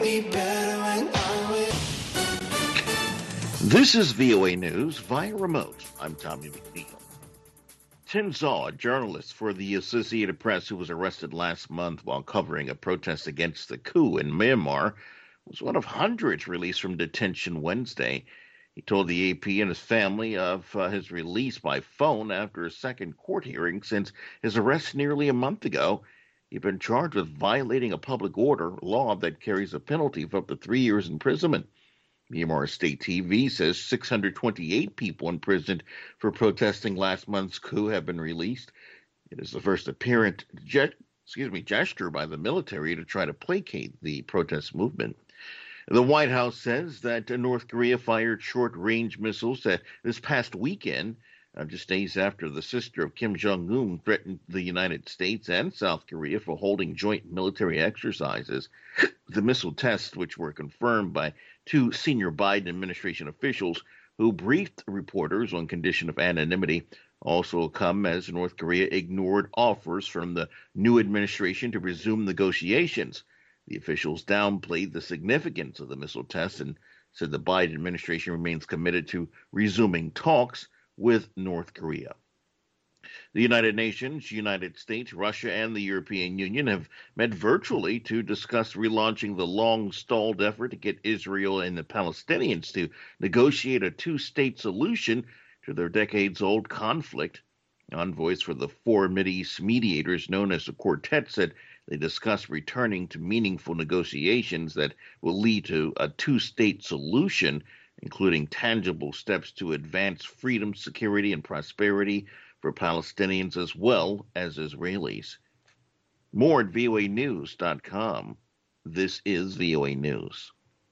me better when I'm with. This is VOA News via remote. I'm Tommy McNeil. Tin Zaw, a journalist for the Associated Press who was arrested last month while covering a protest against the coup in Myanmar, was one of hundreds released from detention Wednesday. He told the AP and his family of his release by phone after a second court hearing since his arrest nearly a month ago. He'd been charged with violating a public order law that carries a penalty of up to 3 years imprisonment. Myanmar State TV says 628 people imprisoned for protesting last month's coup have been released. It is the first apparent gesture by the military to try to placate the protest movement. The White House says that North Korea fired short-range missiles this past weekend, just days after the sister of Kim Jong-un threatened the United States and South Korea for holding joint military exercises. The missile tests, which were confirmed by two senior Biden administration officials who briefed reporters on condition of anonymity, also come as North Korea ignored offers from the new administration to resume negotiations. The officials downplayed the significance of the missile tests and said the Biden administration remains committed to resuming talks with North Korea. The United Nations, United States, Russia, and the European Union have met virtually to discuss relaunching the long-stalled effort to get Israel and the Palestinians to negotiate a two-state solution to their decades-old conflict. Envoys for the four Mideast mediators, known as the Quartet, said they discussed returning to meaningful negotiations that will lead to a two-state solution, including tangible steps to advance freedom, security, and prosperity for Palestinians as well as Israelis. More at voanews.com. This is VOA News.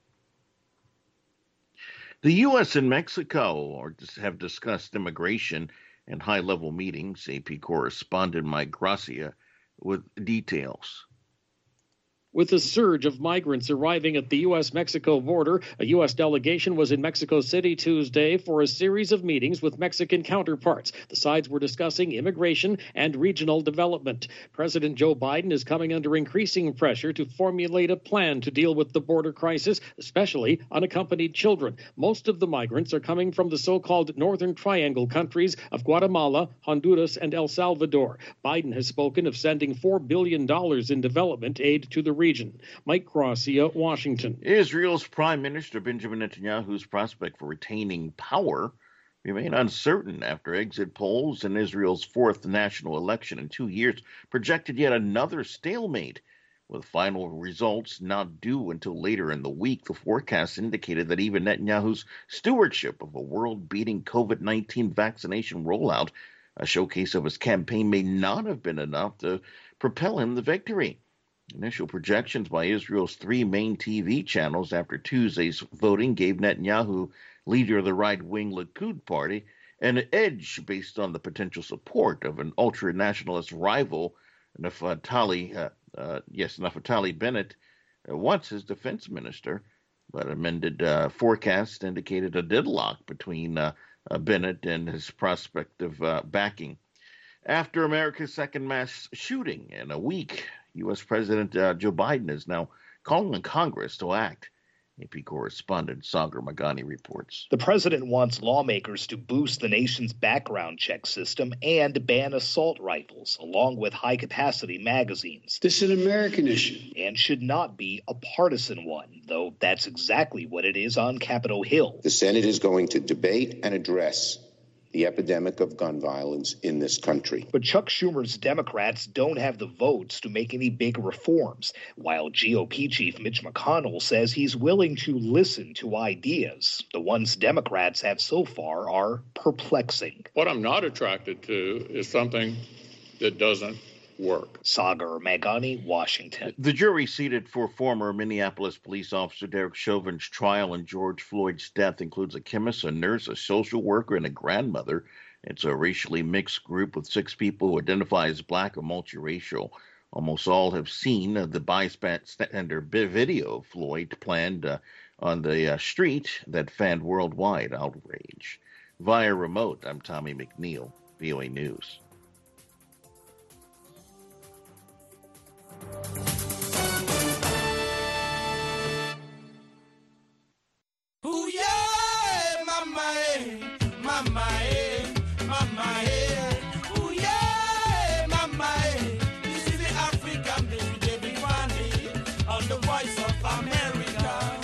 The U.S. and Mexico have discussed immigration and high-level meetings. AP correspondent Mike Gracia with details. With a surge of migrants arriving at the U.S.-Mexico border, a U.S. delegation was in Mexico City Tuesday for a series of meetings with Mexican counterparts. The sides were discussing immigration and regional development. President Joe Biden is coming under increasing pressure to formulate a plan to deal with the border crisis, especially unaccompanied children. Most of the migrants are coming from the so-called Northern Triangle countries of Guatemala, Honduras, and El Salvador. Biden has spoken of sending $4 billion in development aid to the region. Mike Gracia, Washington. Israel's Prime Minister Benjamin Netanyahu's prospect for retaining power remain uncertain after exit polls in Israel's fourth national election in 2 years projected yet another stalemate. With final results not due until later in the week, the forecast indicated that even Netanyahu's stewardship of a world-beating COVID-19 vaccination rollout, a showcase of his campaign, may not have been enough to propel him the victory. Initial projections by Israel's three main TV channels after Tuesday's voting gave Netanyahu, leader of the right-wing Likud party, an edge based on the potential support of an ultra-nationalist rival, Naftali Bennett, once his defense minister. But amended forecast indicated a deadlock between Bennett and his prospective backing. After America's second mass shooting in a week, U.S. President Joe Biden is now calling on Congress to act. AP correspondent Sagar Magani reports. The president wants lawmakers to boost the nation's background check system and ban assault rifles, along with high-capacity magazines. This is an American issue. And should not be a partisan one, though that's exactly what it is on Capitol Hill. The Senate is going to debate and address the epidemic of gun violence in this country. But Chuck Schumer's Democrats don't have the votes to make any big reforms, while GOP Chief Mitch McConnell says he's willing to listen to ideas. The ones Democrats have so far are perplexing. What I'm not attracted to is something that doesn't work. Sagar Magani, Washington. The jury seated for former Minneapolis police officer Derek Chauvin's trial in George Floyd's death includes a chemist, a nurse, a social worker, and a grandmother. It's a racially mixed group with 6 people who identify as black or multiracial. Almost all have seen the bystander video of Floyd planned on the street that fanned worldwide outrage. Via remote, I'm Tommy McNeil, VOA News. voice of America.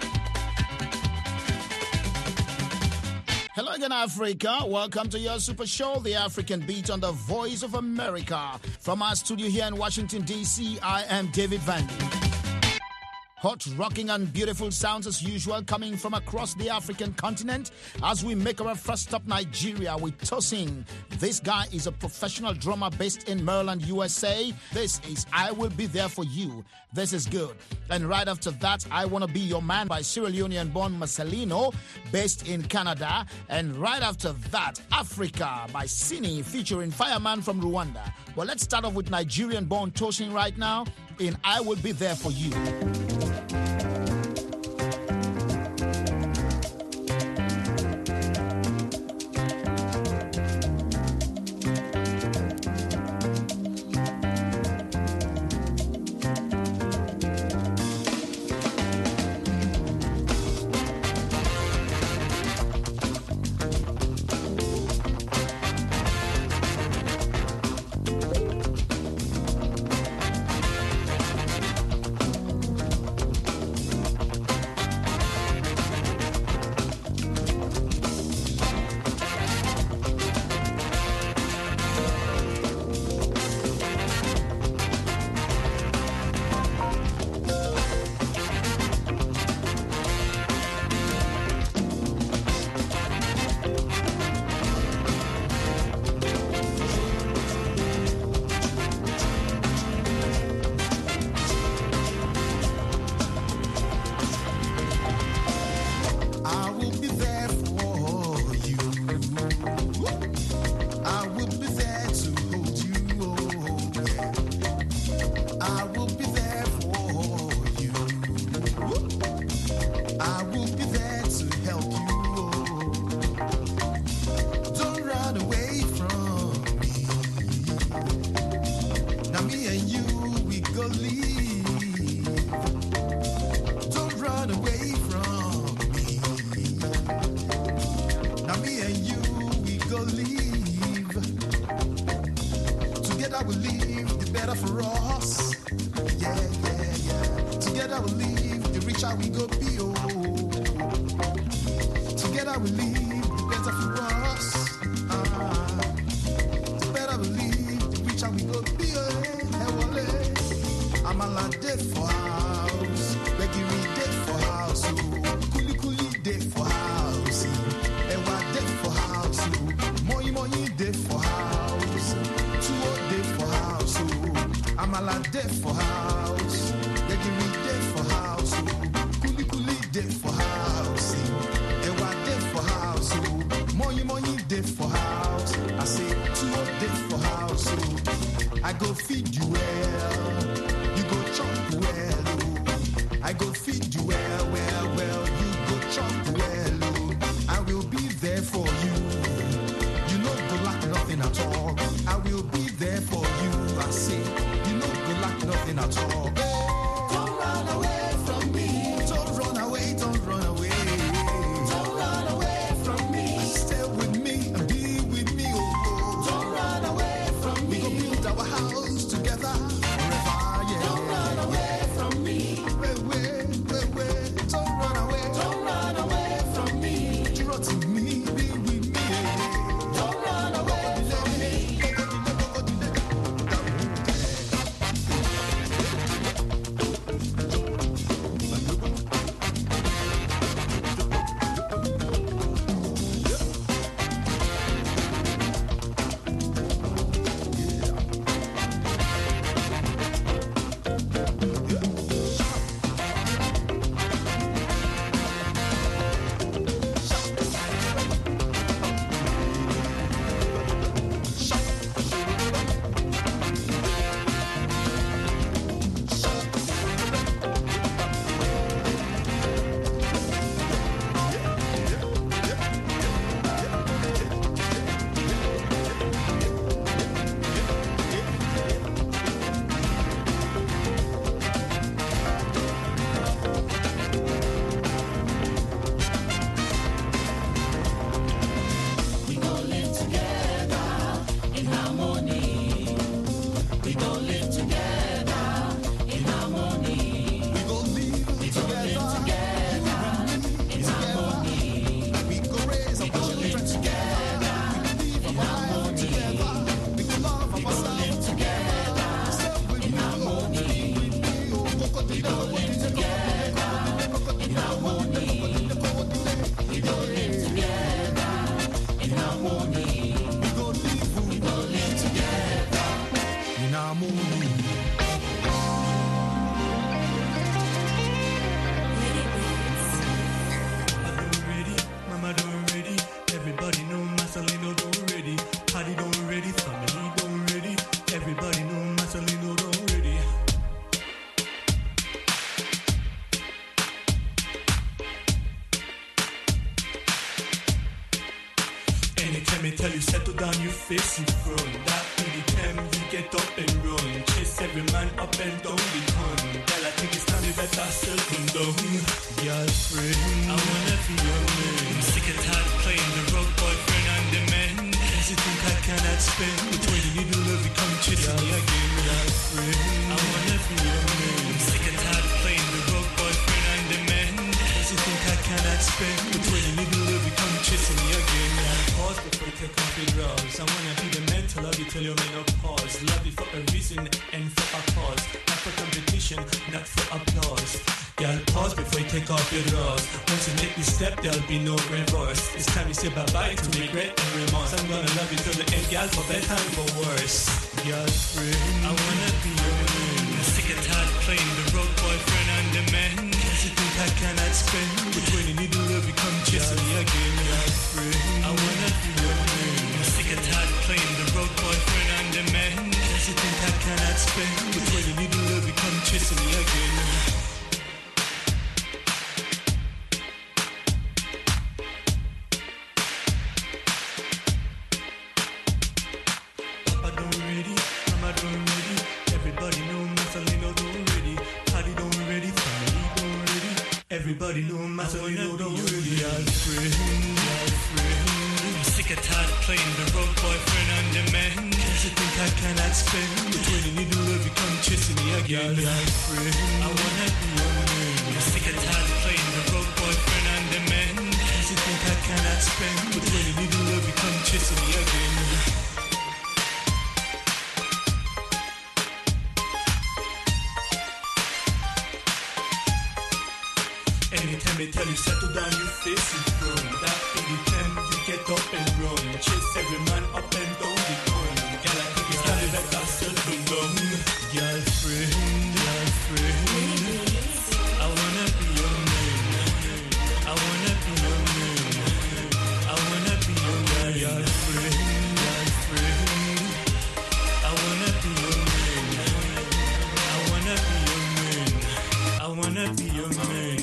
Hello again, Africa. Welcome to your super show, The African Beat on the Voice of America. From our studio here in Washington, D.C., I am David Vandy. Hot, rocking and beautiful sounds as usual coming from across the African continent as we make our first stop Nigeria with Tosin. This guy is a professional drummer based in Maryland, USA. This is I Will Be There For You. This is good. And right after that, I Wanna Be Your Man by Sierra Leonean-born Marcelino, based in Canada. And right after that, Africa by Sini featuring Fireman from Rwanda. Well, let's start off with Nigerian-born Tosin right now in I Will Be There For You. Don't run away. me tell you, settle down, you face in front. That anytime you get up and run, chase every man up and down the con. Girl, I think it's time you better settle down. Girlfriend, I wanna be your man. I'm sick and tired of playing the road boyfriend and the man. Cause you think I cannot spend, but when you need love, you come chasing me again. Girlfriend, I wanna be your man. I'm sick and tired of playing the road boyfriend and the man. Cause you think I cannot spend, but when you need love, you come chasing me again. Pause before you take off your drawers. I wanna be the man to love you till you're menopause. Love you for a reason and for a cause. Not for competition, not for applause. Girl, pause before you take off your drawers. Once you take this step, there'll be no reverse. It's time you say bye-bye to regret and remorse. I'm gonna love you till the end, girl, for better and for worse. Girlfriend, I wanna be your man. I'm sick and tired of playing the road boyfriend and the man. Cause you think I cannot spend, but when you need love, you come chasing me again. Girlfriend, I wanna be your man. I'm sick and tired of playing the road boyfriend and the man. Cause you think I cannot spend, but when you need love, you come chasing me again. Everybody know Marcelino don't really girlfriend. I'm sick and tired of playing the road boyfriend and the man. Cause you think I cannot spend, but when you need love, you come chasing me again. Girlfriend, I wanna be your man. I'm sick and tired of playing the road boyfriend and the man. Cause you think I cannot spend, but when you need love, you come chasing me again. Anytime they tell you settle down, you face in front. That anytime you get up and run, chase every man up and down the gun. Girl, I think it's time you better settle down. Girlfriend, I wanna be your man. I wanna be your man. I wanna be your man. Girlfriend, I wanna be your man. I wanna be your man. I wanna be your man.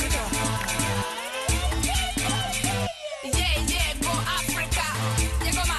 Yeah, go Africa. Yeah, go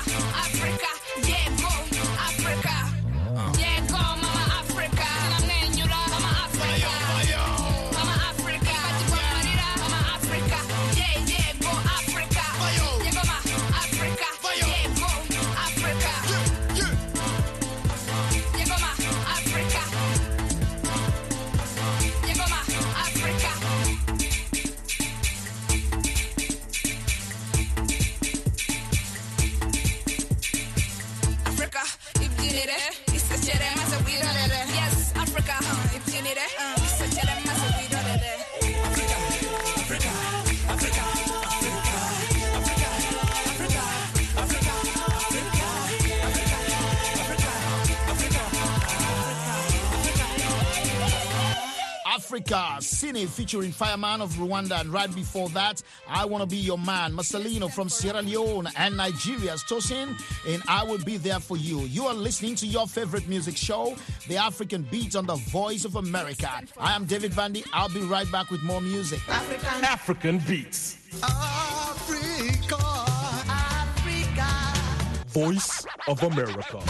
Africa, Cine featuring Fireman of Rwanda, and right before that, I Wanna Be Your Man, Marcelino from Sierra Leone, and Nigeria's Tosin, and I Will Be There For You. You are listening to your favorite music show, The African Beat on the Voice of America. I am David Vandy. I'll be right back with more music. African Beats. Africa. Voice of America.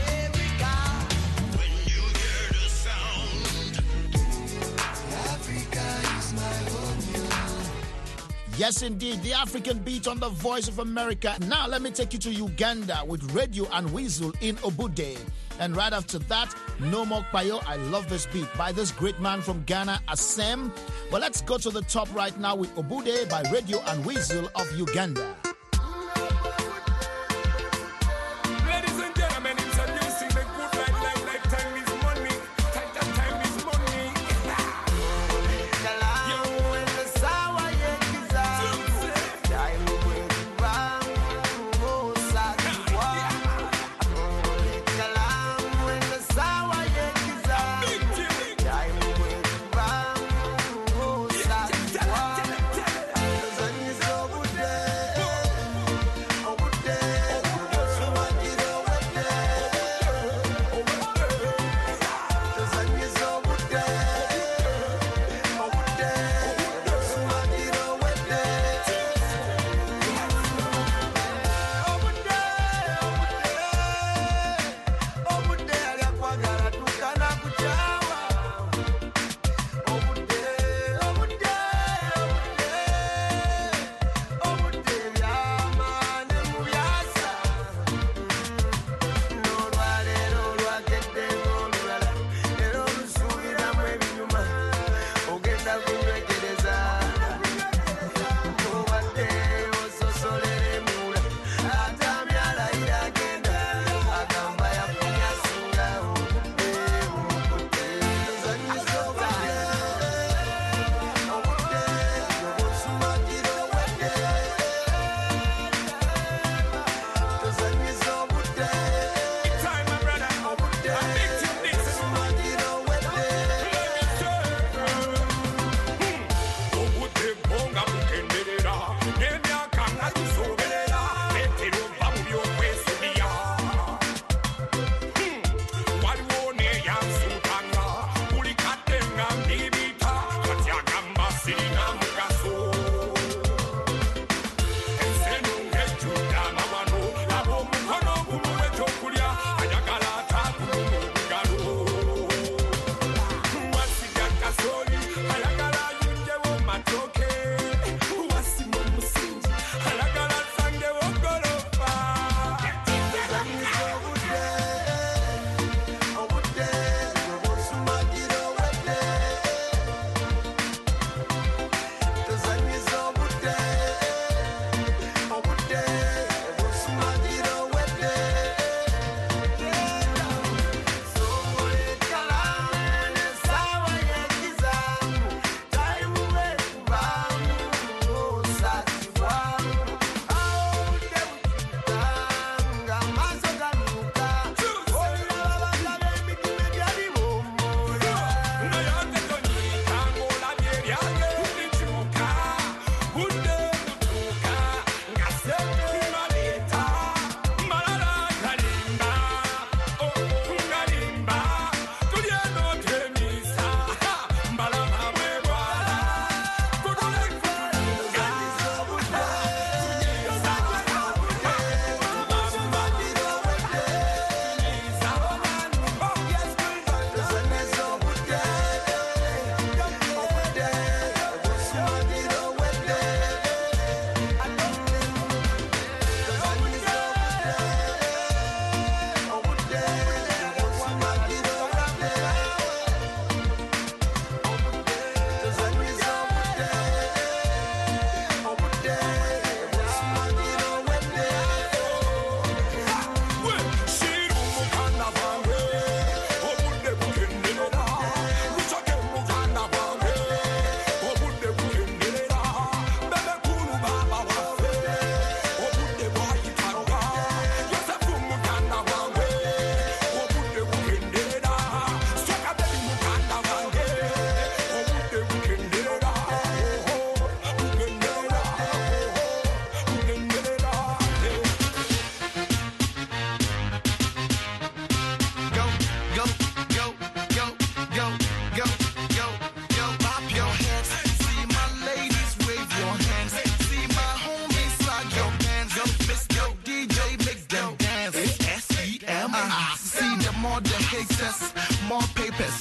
Yes, indeed, the African Beat on the Voice of America. Now, let me take you to Uganda with Radio and Weasel in Obude. And right after that, No More Payo. I love this beat by this great man from Ghana, Asem. But let's go to the top right now with Obude by Radio and Weasel of Uganda. Oh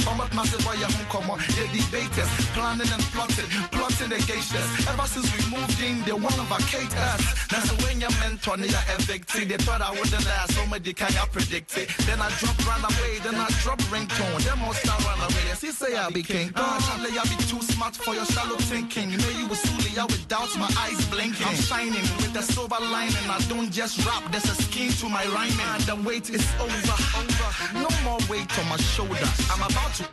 Some of massive boy home come on. They debaters, planning and plotting against us. Ever since we moved in, they want to vacate us. That's when your mentor, they are evicted. They thought I wouldn't last, so much they can't predict it. Then I drop run away, then I drop ringtone. Then most I run away. Yes, he say I be king. Charlie, I be too smart for your shallow thinking. You know you was Suli, I without my eyes blinking. I'm shining with a silver lining. I don't just rap, there's a scheme to my rhyming. The wait is over. No more weight on my shoulder. I'm about to.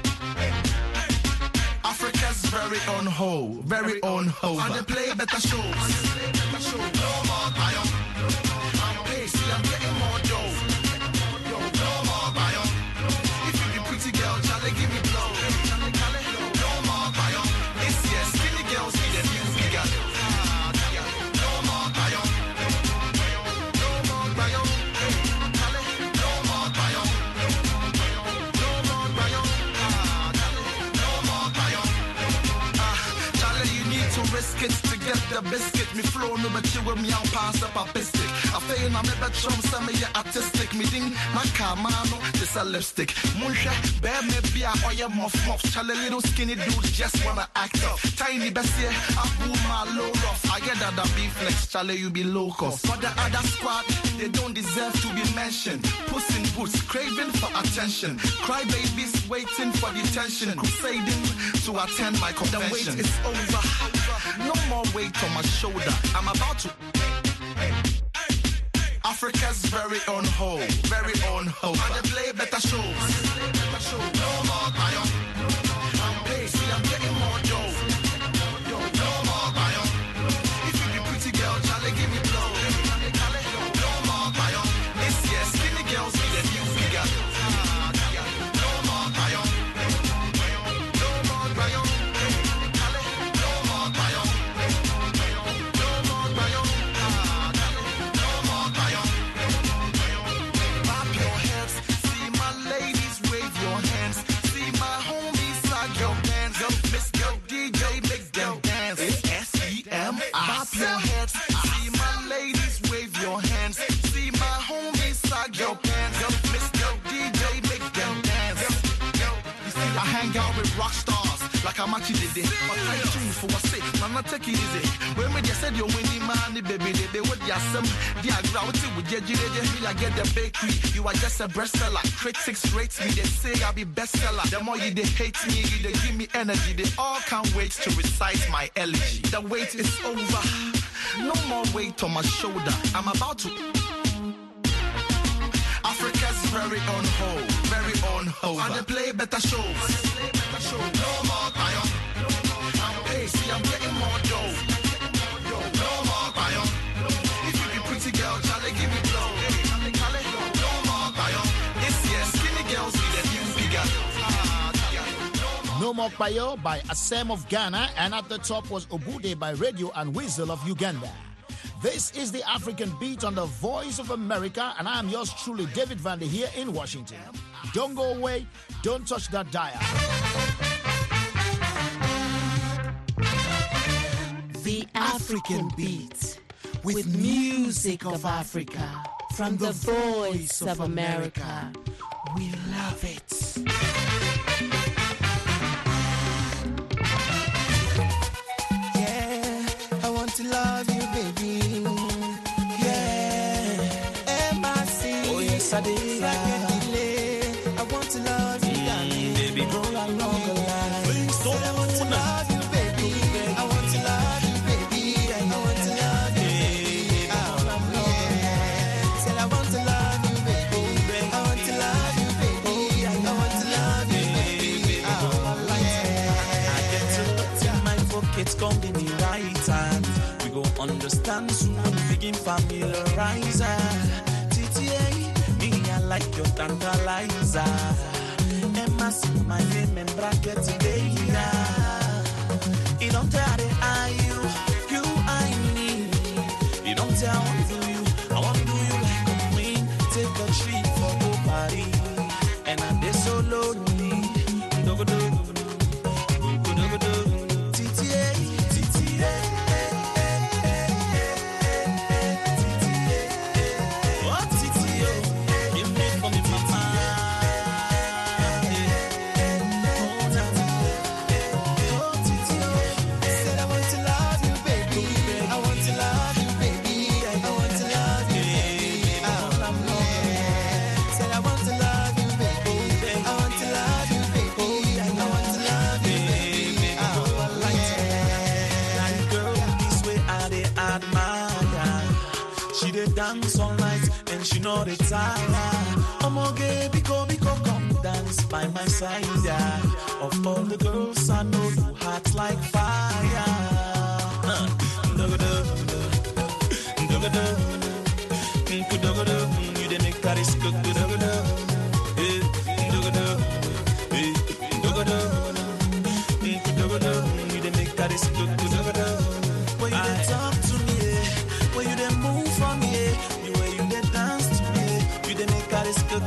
Africa's very on hold, very on hold. And they play better shows. No more biome. I'm pacey, I'm getting more dough. No more biome. If you be pretty girl, Charlie, give me blow. No more biome. This year, skinny girls need a new figure. No more biome. No more biome. No more biome. No more biome. No more biome. Charlie, you need to risk it to get the biscuit. Me flow no but you with me out pass up a biscuit. I feel na me bet chum some me artistic. Me ding na kamano this a lipstick. Munsha bear me be a oya muff. Charlie little skinny dude just wanna act up. Tiny bessie I pull my low off. I get that be flex. Charlie you be low cost. For the other squad they don't deserve to be mentioned. Puss in boots craving for attention. Cry babies waiting for detention. Crusading to attend my convention. The wait is over. No more weight on my shoulder. I'm about to. Africa's very on hold, very on hold. And they play better shows. No more biome. I'm pacey, I'm getting more dough. No more biome. If you be pretty girl, Charlie, give me blow. No more biome. This year, skinny girls need a new figure. No more biome. No more biome. No more biome. No more biome. No more biome. Clap your hands, see my ladies wave your hands, see my homies slide your bands, Miss Girl DJ make them dance. It's SEM. Clap your hands, see my ladies wave your hands, see my homies slide your bands, Miss Girl DJ make them dance. You see, I hang out with rock stars like I'm actually did. But I tune for a say, man, I take it easy. When me just said you're winning money, baby, they would just some. The gravity with you, I get the bakery. You are just a bestseller. Critics rate me, they say I'll be bestseller. The more you they hate me, they give me energy. They all can't wait to recite my elegy. The wait is over. No more weight on my shoulder. I'm about to. Africa's very on hold, very on hold. And they play better shows. No more biome. I'm pacey, I'm getting more dough. No more biome. If you be pretty girl, Charlie, give me blow. No more biome. This year, skinny girls need a new figure. No More Payo by Asem of Ghana, and at the top was Obude by Radio and Weasel of Uganda. This is the African Beat on the Voice of America, and I'm yours truly, David Vandy, here in Washington. Don't go away, don't touch that dial. The African Beat, with music of Africa, from the Voice of America. We love it. Yeah, I want to love you, baby. Yeah, M.I.C. Oh, yes, I did. I want to love you, darling. Baby, go along the line. I want to love you, baby. I want to love you, baby. I want to love you, baby. Said I want to love you, baby. I want to love you, baby. I want to love you, baby. I get to look in my pockets, come in the right time. We go understand soon, begin familiarize. TTA, me I like your tantalizer. Emma, see my name and bracket today. You don't tell it, you I need. You don't tell I do you, I want to do you like a queen. Take a trip for nobody, and I'm this so lonely. TTA, TTA. What TTA? Give me for me, mama. for the time. Omoge, biko, come dance by my side. Yeah. Of all the girls, I know you hot like fire. You dey make Paris cook. You dey make Paris cook. When you dey talk to me, when you dey move for me, the way you dey dance to me, you dey make Paris cook.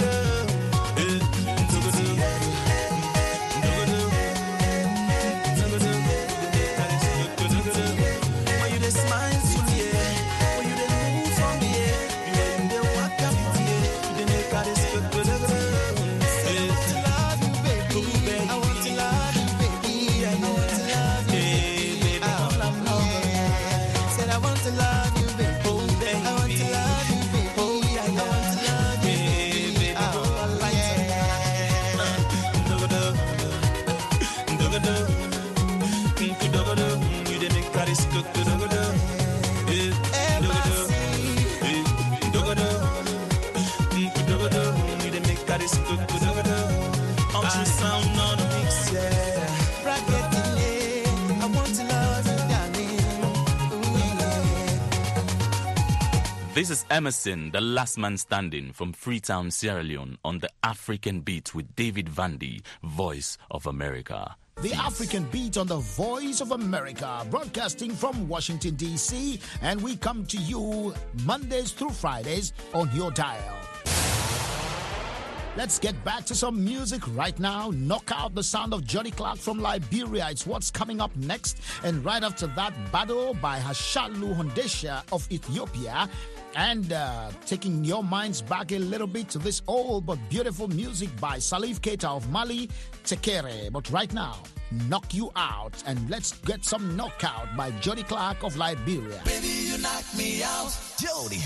This is Emerson, the last man standing from Freetown, Sierra Leone, on the African Beat with David Vandy, Voice of America. The African Beat on the Voice of America, broadcasting from Washington, D.C., and we come to you Mondays through Fridays on your dial. Let's get back to some music right now. Knock out the sound of Johnny Clark from Liberia. It's what's coming up next. And right after that, Bado by Hashalu Hondesha of Ethiopia. And taking your minds back a little bit to this old but beautiful music by Salif Keita of Mali, Tekere. But right now, Knock You Out. And let's get some knockout by Johnny Clark of Liberia. Baby, you knock me out, Jody.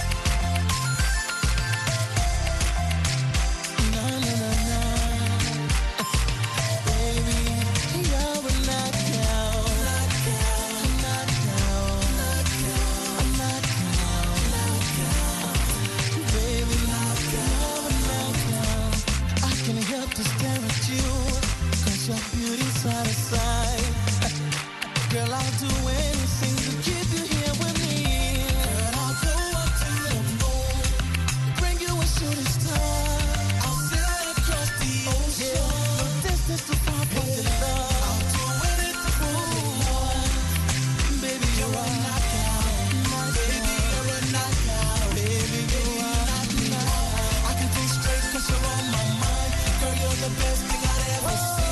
Side to side, girl, I'll do anything to keep you here with me. Girl, I'll go up to the moon, bring you a shooting star. I'll sail across the ocean, no distance too far from your love. I'll do anything for you, baby. You're a knockout, baby. You're a knockout, baby. You knock me out. I can think straight 'cause you're on my mind, girl. You're the best thing I've ever seen.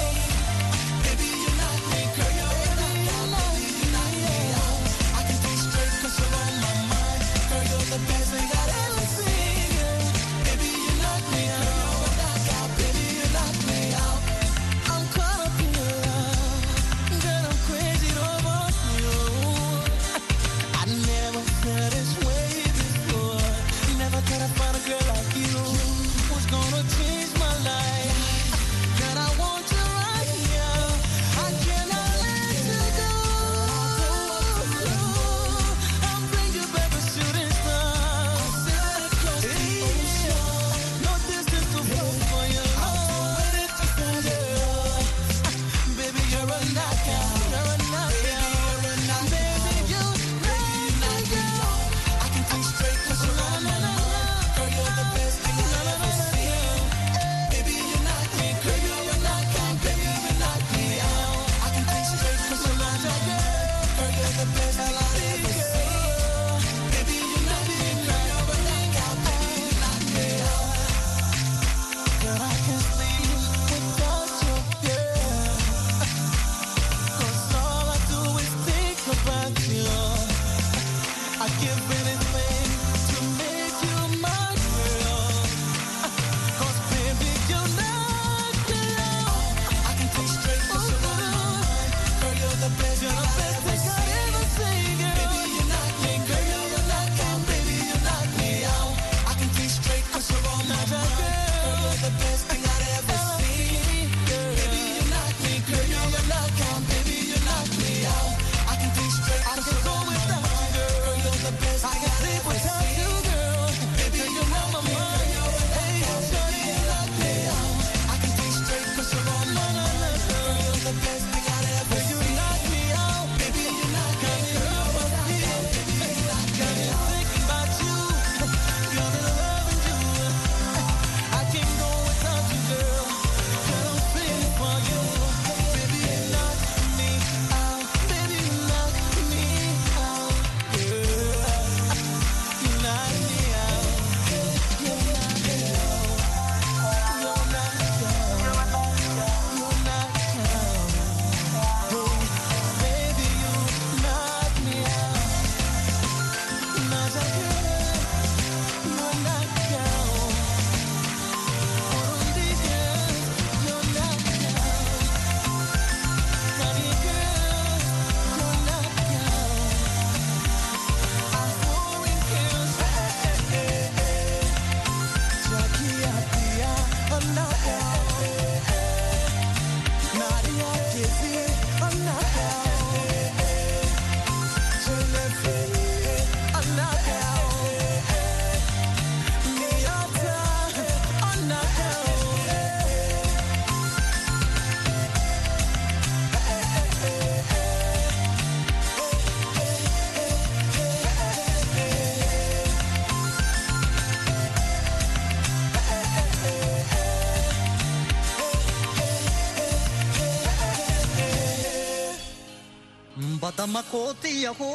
Batamakoti yaho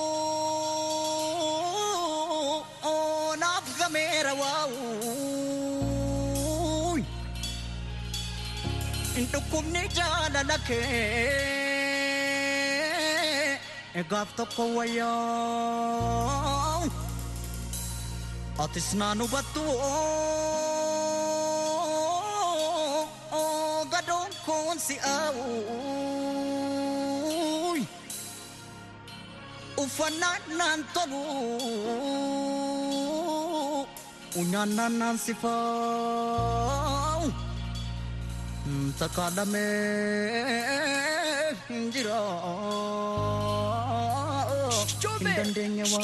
nafgamera wow intukumni jala lake egaf tokko waya atisnanu battu gadon kon si au ufanan tolu unyanan sifau takadame jira indandenya wa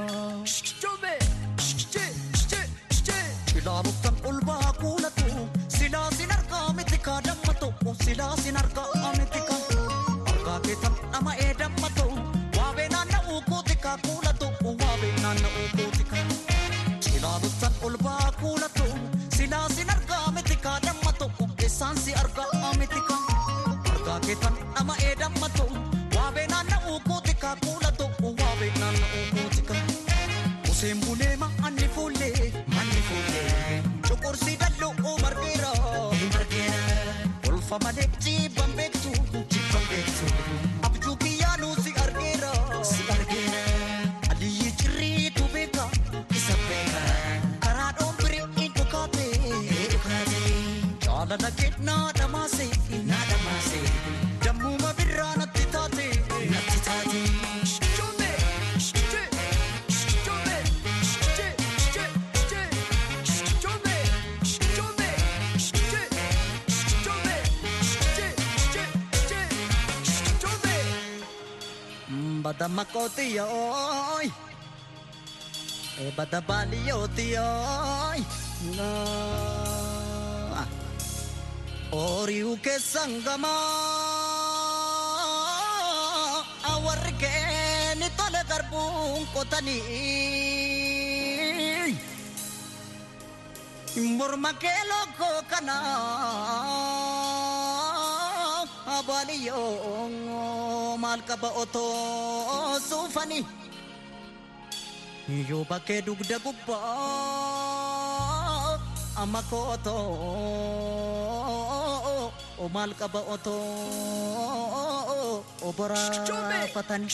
ilarutan ulba kulatu sila sinarka mitika dammato sila sinarka amitika arka ketam ama edammato wabenana ukutika kulatu wabenana ukutika ilarutan ulba kulatu sila sinarka mitika dammato esansi arka amitika arka ketam ama edammato wabenana ukutika kulatu wabenana ukutika usembulema anifule Chokorsi dallo margera Ulfa madekti bambektu Abju kiyanu si argera Ali chiri tu beka isabeka Karadon bri indukate Chala naketna damase Jammu mabirra nattitate Badamakoti yoy badabali yoti yoy na oriu ke sangama awarke ni tole garbun kotani murma ke loko kana abaliyo malka ba oto sufani yo bake dugda gubba amako oto o malka ba oto obara patani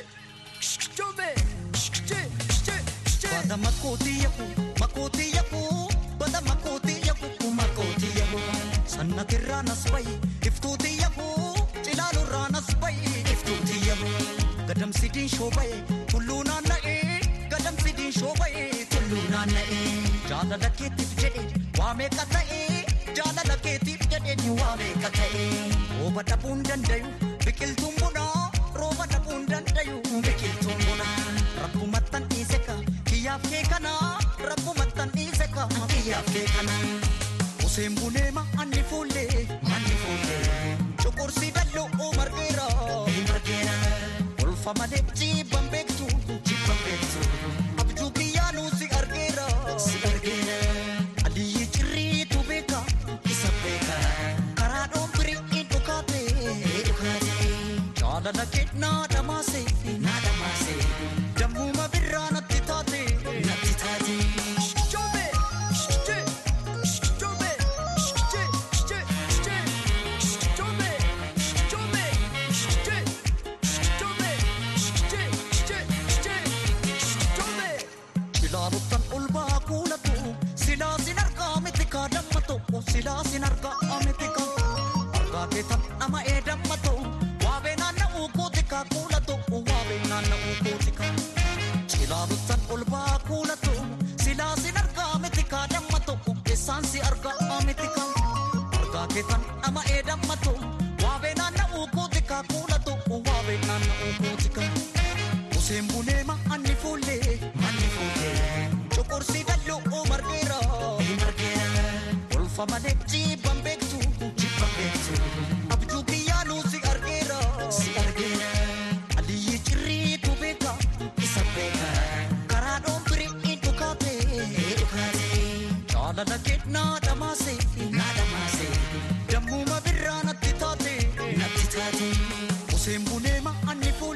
bada makoti yaku bada makoti yaku sanna kirranas bai iftuti yaku cilalu ranas bai iftuti yaku gadam sidin shobai kulluna nae gadam sidin shobai kulluna nae jala laketi jede wame katae jala laketi jede ni wame katae oba dabundan dayu bikil tumbuna roba dabundan dayu bikil tumbuna rabbu matan iseka kiyaf ke kana rabbu matan iseka kiyaf ke kana usembulema anifule chokorsi dallo margera ulfa madekti bambektu abju kiyanu si argera ali chiri tu beka isabeka karadon bri indukate jala naketna damase jammu mabirra nattitate sila sinarka amitika arka ketam ama edammato wabenana ukutika kulato wabenana ukutika sila rutan ulba kulato sila sinarka amitika dammato esansi arka amitika arka ketam ama edammato wabenana ukutika kulato wabenana ukutika usembulema anifule chokorsi dallo margera Famadekti bambektu abju kiyanu si argera ali chiri tu beka isabeka karadon bri indukate jala naketna damase jammu mabirra nattitate usembulema annifu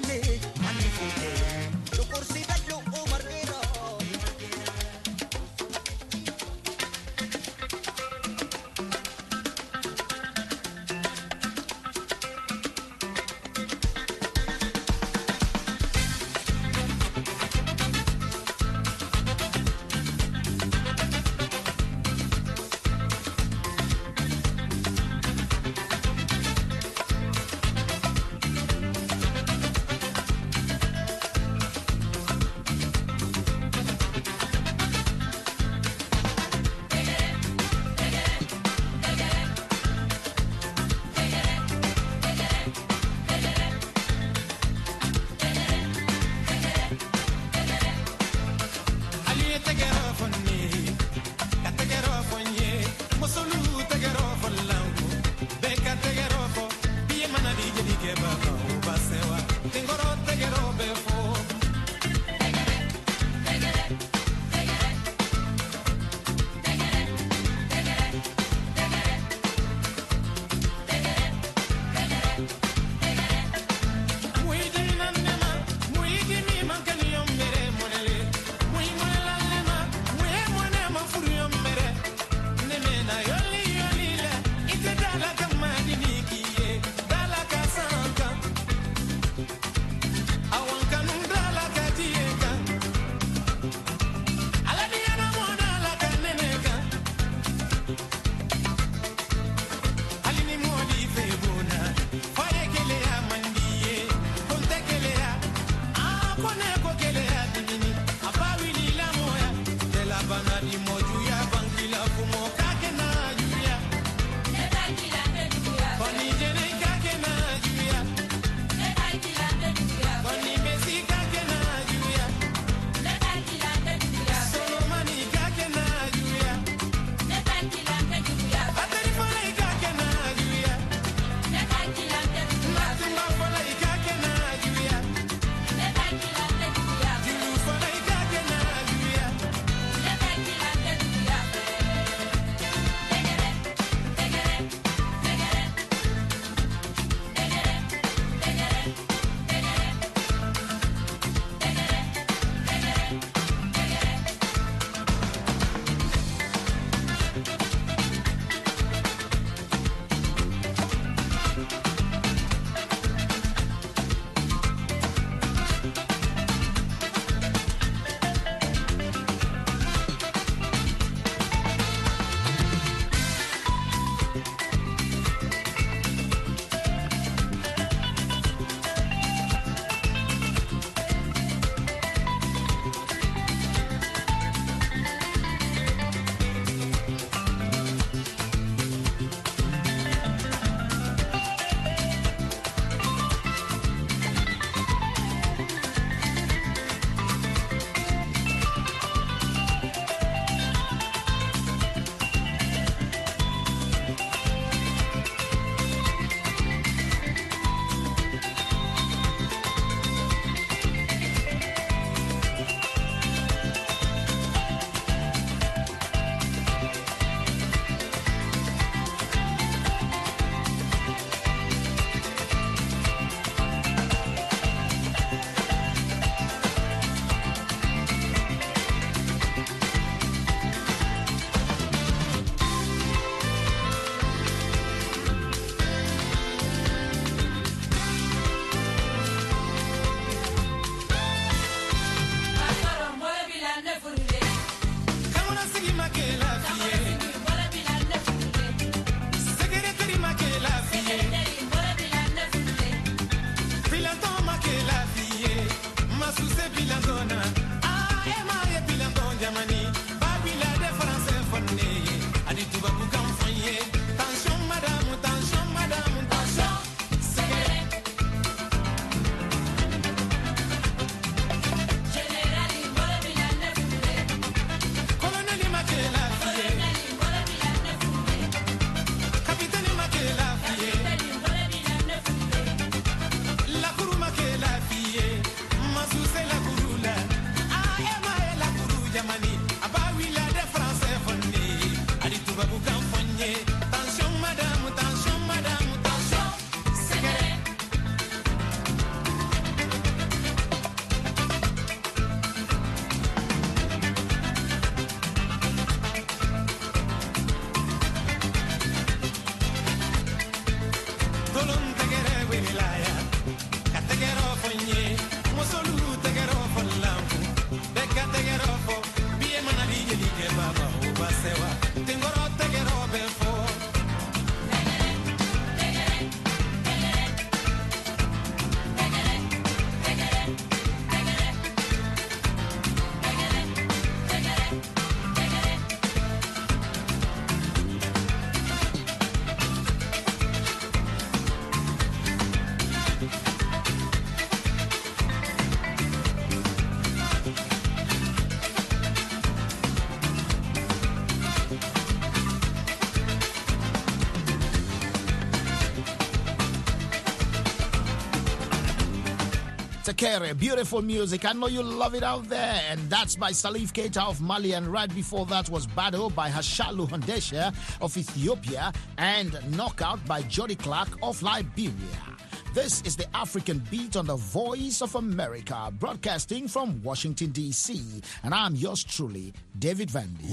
Tekere, beautiful music. I know you love it out there. And that's by Salif Keita of Mali. And right before that was Bado by Hashalu Handesha of Ethiopia. And Knockout by Jody Clark of Liberia. This is the African Beat on the Voice of America, broadcasting from Washington, D.C. And I'm yours truly, David Vandy.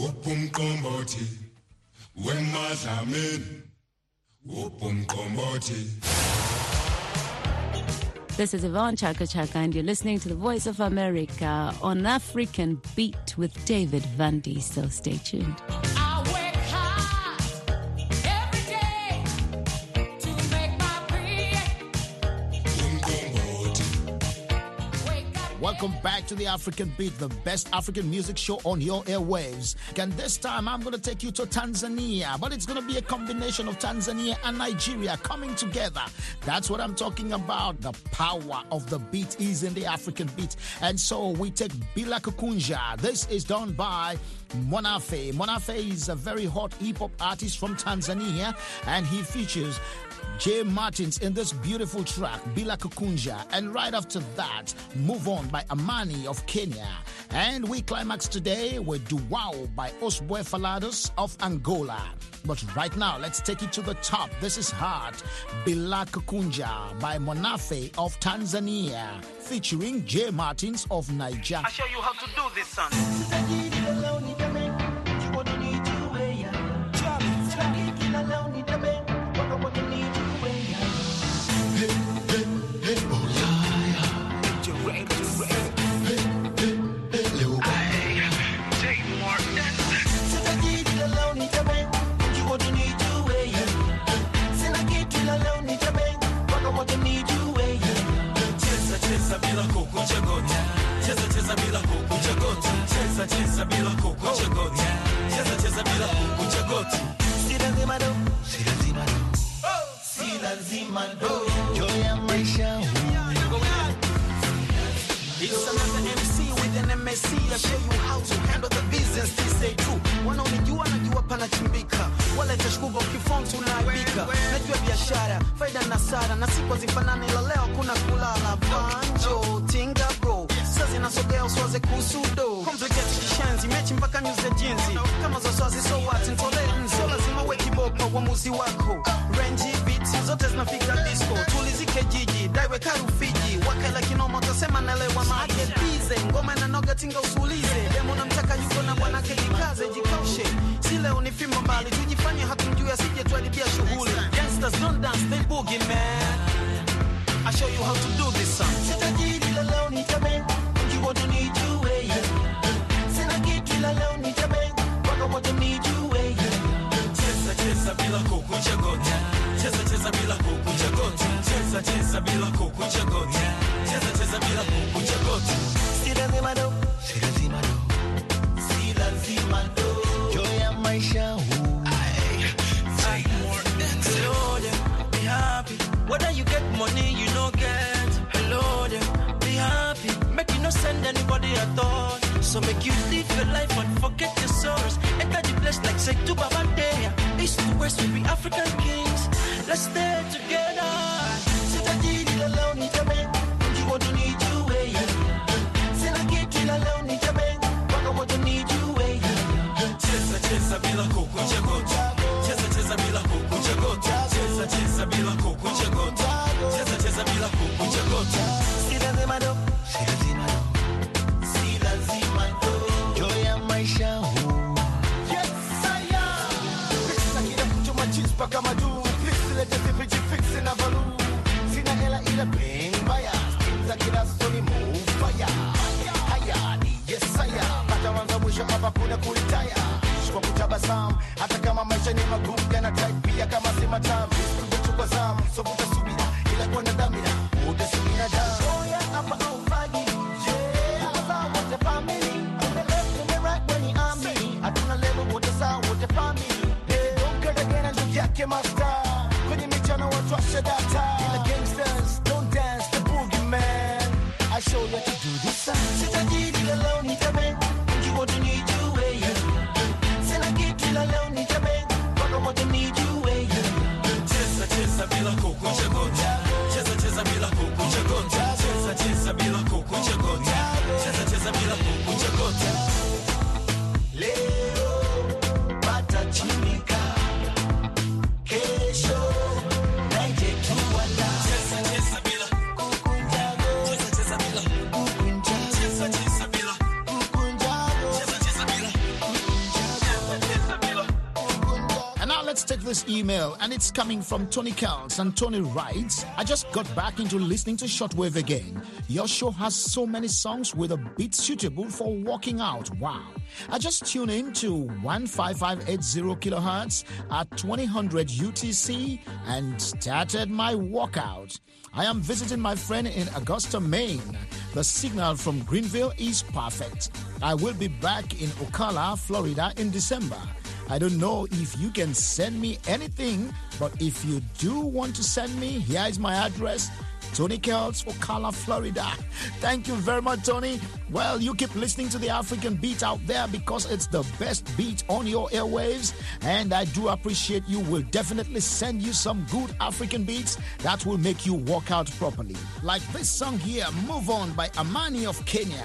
This is Yvonne Chaka Chaka, and you're listening to the Voice of America on African Beat with David Vandy. So stay tuned. Welcome back to the African Beat, the best African music show on your airwaves. And this time I'm going to take you to Tanzania, but it's going to be a combination of Tanzania and Nigeria coming together. That's what I'm talking about. The power of the beat is in the African beat. And so we take Bila Kukunja. This is done by Monafe. Monafe is a very hot hip-hop artist from Tanzania, and he features Jay Martins in this beautiful track, Bila Kukunja. And right after that, Move On by Amani of Kenya. And we climax today with Duwao by Osboy Falados of Angola. But right now, let's take it to the top. This is Heart, Bila Kukunja by Monafe of Tanzania, featuring Jay Martins of Nigeria. I'll show you how to do this, son. Cheza bila kukunja goti. Cheza bila kukunja goti. Si lazima do. Si lazima do. Joy ya maisha. It's another MC with an MSC. I show you how to handle the business. This say true. Wanaonijua najua pana chimbika. Wala tashkuba ukifom tunaibika. Najua biashara, faida na sara. Na siku zifanane ila leo kuna kulala. Banjo, tinga bro. Sasa nasogea uswaze kusudo. Complicated kishenzi, mechi mpaka news za jinzi. Kama za swazi so what, ntole nzo. Lazima we kiboko uamuzi wako. Range beats, zote zinafika disco. Tulizike jiji, daiwe karufiji. Wakala kinoma utasema nalewa maake bize. Ngoma na noga tinga usulize. Demo na mtaka yuko na bwanake jikaze, jikaushe. Si leo ni fimbo mbali, tujifanye hatumjui asije tuadibia shughuli. Gangsters don't dance, they boogie man. I show you how to do this song. Sitajiri la leo nitabe. What need you way. Sina kitu ila leo nitabe. What need you way. Cheza bila kukunja goti. Cheza bila kukunja goti. Cheza bila kukunja goti. Cheza bila kukunja goti. Si lazima do. Si lazima do. Joy ya maisha. Say more than hello there, be happy. Whether you get money, you no get. Hello there, be happy. Make you no send anybody at all. So make you live your life and forget your sorrows. Enter the place like say to Baba Deya. East to west we be African kings. Let's stay together. Sitajiri la leo nitabe. You want to need you way. Sina kitu la leo nitabe. Waka want to need you way. Cheza bila kukunja goti. Cheza bila kukunja goti. Cheza bila kukunja goti. Cheza bila kukunja goti. Si lazima do. Si lazima do. Joy ya maisha. Yes, I am. Pesa kila mtu machispa kama du. Fix ile tefiji fix na valu. Sina hela ila bang baya. Skinza kila soni move fire. Haya ni yes I am. Pata wanza mwisho hapa kuna kulitaya. Kwa kutabasamu hata kama maisha ni magumu yana type pia kama si matamu. Kuchukua zamu so utasubira ila kwa na dhamira utasubira damu. Oh yeah hapa ufagi. Master, kwenye michano watu washa data. In the gangsters, don't dance the boogie man. I show you to do this song. Sitajiri la leo nitabe. You want to need you way. Sina kitu la leo nitabe. Waka want to need you way. Cheza bila kukunja goti. Cheza this email, and it's coming from Tony Kells. And Tony writes, I just got back into listening to Shortwave again. Your show has so many songs with a beat suitable for walking out. Wow. I just tuned in to 15580 kilohertz at 2000 UTC and started my walkout. I am visiting my friend in Augusta, Maine. The signal from Greenville is perfect. I will be back in Ocala, Florida in December. I don't know if you can send me anything, but if you do want to send me, here is my address. Tony Kells, Ocala, Florida. Thank you very much, Tony. Well, you keep listening to the African beat out there because it's the best beat on your airwaves. And I do appreciate you. Will definitely send you some good African beats that will make you walk out properly. Like this song here, Move On by Amani of Kenya.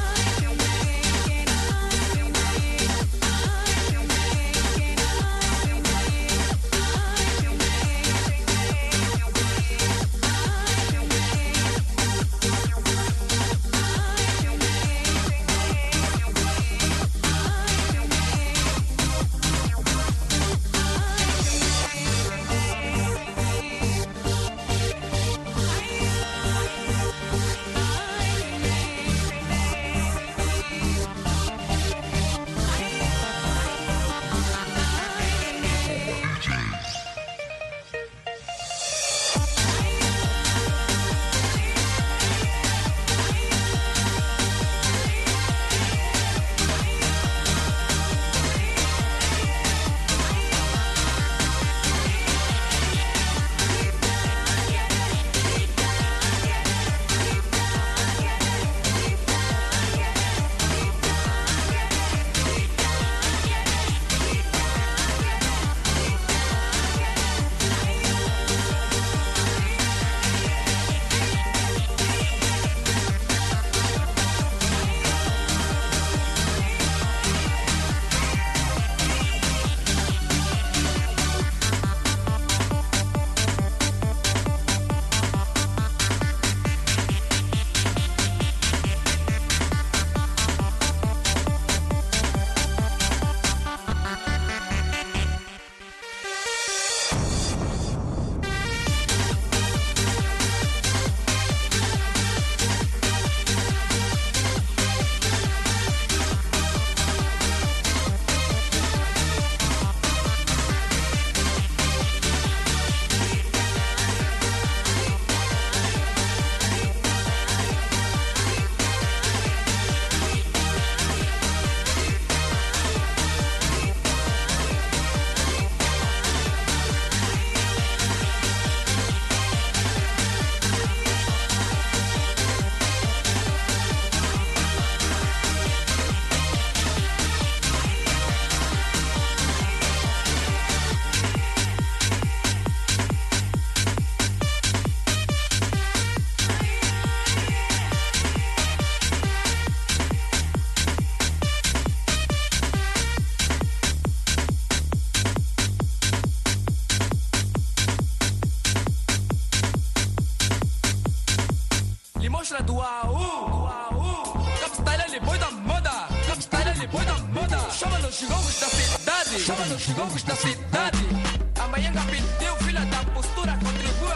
Chama-nos gongos da cidade. Amanhã pediu, filha da postura, contribui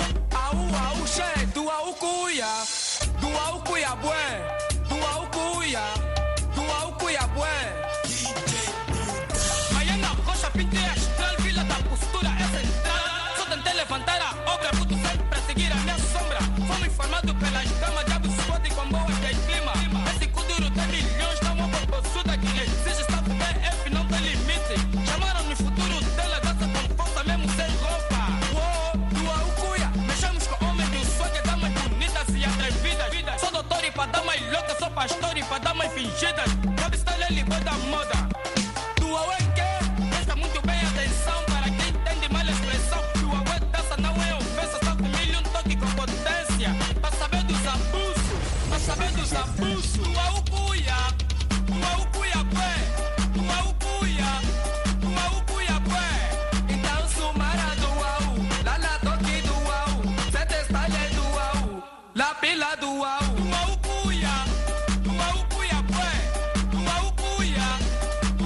a che, do au cuia, bué, do au cuia, bué. Amanhã na rocha pintei a estrela, filha da postura é central. Só tentei levantar a obra, puto sempre a seguir a minha sombra. Fomos informados pelas damas, diabo se pode com boa que é clima. Esse Kuduro tem milhões, dá uma bobosuda que exige estar com BF, não tem limite. Chamaram no futuro dela, dança com força mesmo sem roupa. Do au cuia, mexemos com homens do swag, damas bonitas e atrevidas. Sou doutor e pra damas loucas, sou pastor e pra damas fingidas. Cabe style é ligou da moda. Do au é que presta muito bem atenção para quem entende mal a expressão. Do au é dança, não é ofensa, só com milhão toque com potência. Pra saber dos abusos, pra saber dos abusos. Do au cuia, bué, do au cuia, bué. Então sumara do au, lá toque do au, sete style do au, lá pila do au. Do au cuia, bué, do au cuia,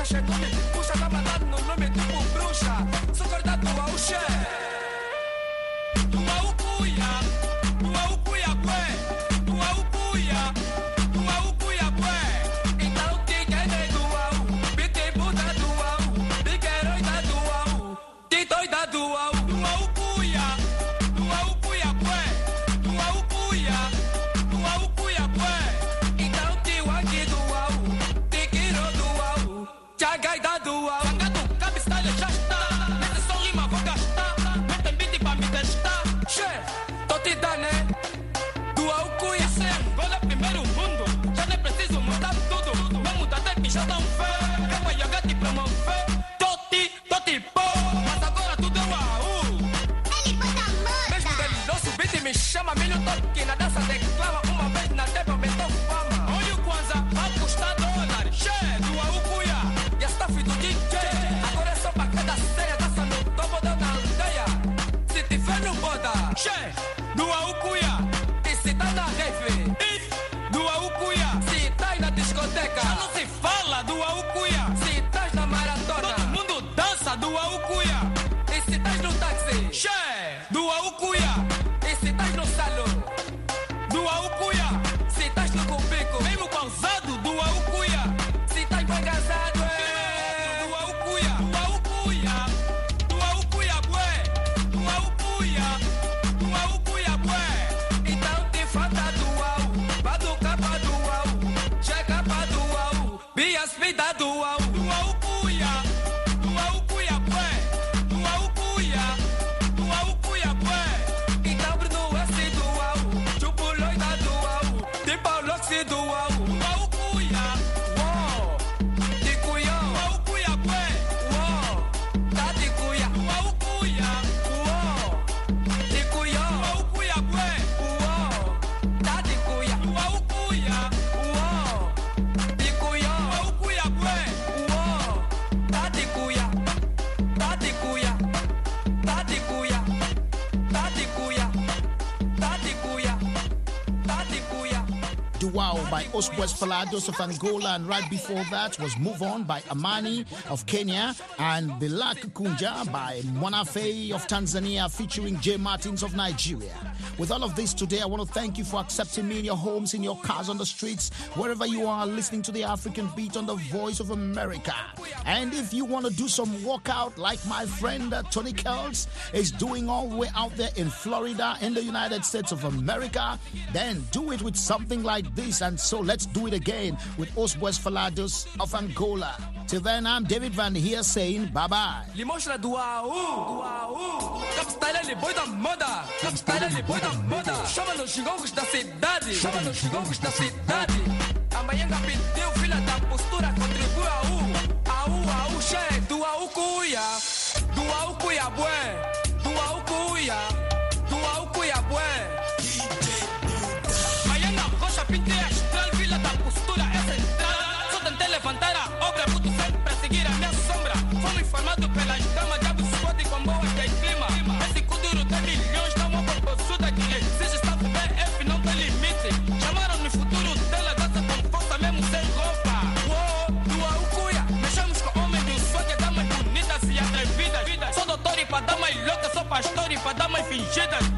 puxa nome, puxa tá mandado no nome tipo bruxa. Sou cortado ao xé. Tua ucuia, tua ucuia, bué. Tua ucuia, tua ucuia, bué. Então te quer do au, bique puta do au, bique herói do au, te doida do au. Tua ucuia, bué. Tua ucuia, bué. Então te waki do au, te quero do au, te agaida do au. Sangado, cabistalha já está. Nesse som rima vou gastar. Metem beat pra me testar. Che, tô te dando, né? Tua ucuia, Angola é primeiro mundo. Já nem preciso mudar tudo. Não muda até que já dão fé. Eu vou jogar te promover. Tô te pô. Mas agora tudo é o AU. Ele bota moda. Mesmo dele doce, o beat me chama. Milho toque na dança declama. Uma vez na TV aumentou fama. Olha o Kwanza, vai custar dólares. Che, tua ucuia. E a staff do DJ. Agora é só pra cada ceia. Dança no topo da aldeia. Se tiver no boda. Che, tua ucuia. E se tá na rave. Tua ucuia. Se tá na discoteca. Já não se fala do ucuia. Se tá na maratona. Todo mundo dança do ucuia. E se tá no táxi. Che, do ucuia. E se tá no salão. Do ucuia. Se tá no cubico. Mesmo pausado do ucuia. Se tá engasado. Do ucuia. Do ucuia. Do ucuia, bué. Do ucuia. Do ucuia, bué. Então te falta do au. Baduca pra do au. Chega pra do au. Bias vida do au. Do ucuia. Do ucuia, bué. Do ucuia. Do ucuia, bué. Então Bruno S do au. Chupo loida do au. De Paulo X do au. Do ucuia. Uou. De cuiá. Do ucuia, bué. Uou. Tá de cuiá. Do ucuia. Uou. De cuiá. Do ucuia, bué. Uou. Tá de cuiá. Do ucuia. Uou. De cuiá. Do ucuia, bué. Uou. Tá de cuiá. Tá de cuiá. Tá de cuiá. Tá de cuiá. Tá de cuiá. Tá de cuiá. Duao by Oswes Palados of Angola, and right before that was Move On by Amani of Kenya, and Bilak Kunja by Mwanafe of Tanzania featuring J Martins of Nigeria. With all of this today, I want to thank you for accepting me in your homes, in your cars, on the streets, wherever you are listening to the African Beat on the Voice of America. And if you want to do some workout like my friend Tony Kells is doing all the way out there in Florida in the United States of America, then do it with something like this. And so let's do it again with Oswes Falados of Angola. Till then, I'm David Van here saying bye-bye. Lhe mostra do AU. Capital ele boi da moda. Capital ele boi da moda. Chama nos xingongos da cidade. Chama nos xingongos da cidade. Amanhã pediu, filha da postura, contribui AU, che, do AU cuia. Do AU cuia, bué. Do AU cuia. Do AU cuia, bué. Amanhã na rocha, pintei a estrela, filha da postura, é central. Só tentei levantar a obra, puto sempre pra seguir a minha sombra. Fomos informados pelas damas, diabo squad com boa de clima. Esse kuduro tem milhões, não vou por possuda que lhe. Se está BF, não tem limite. Chamaram no futuro dela, dança com força mesmo sem roupa. Uou, tua ucuia. Mexemos com homens do swag, damas bonitas e atrevidas. Sou doutor e pra damas loucas, sou pastor e pra damas fingidas.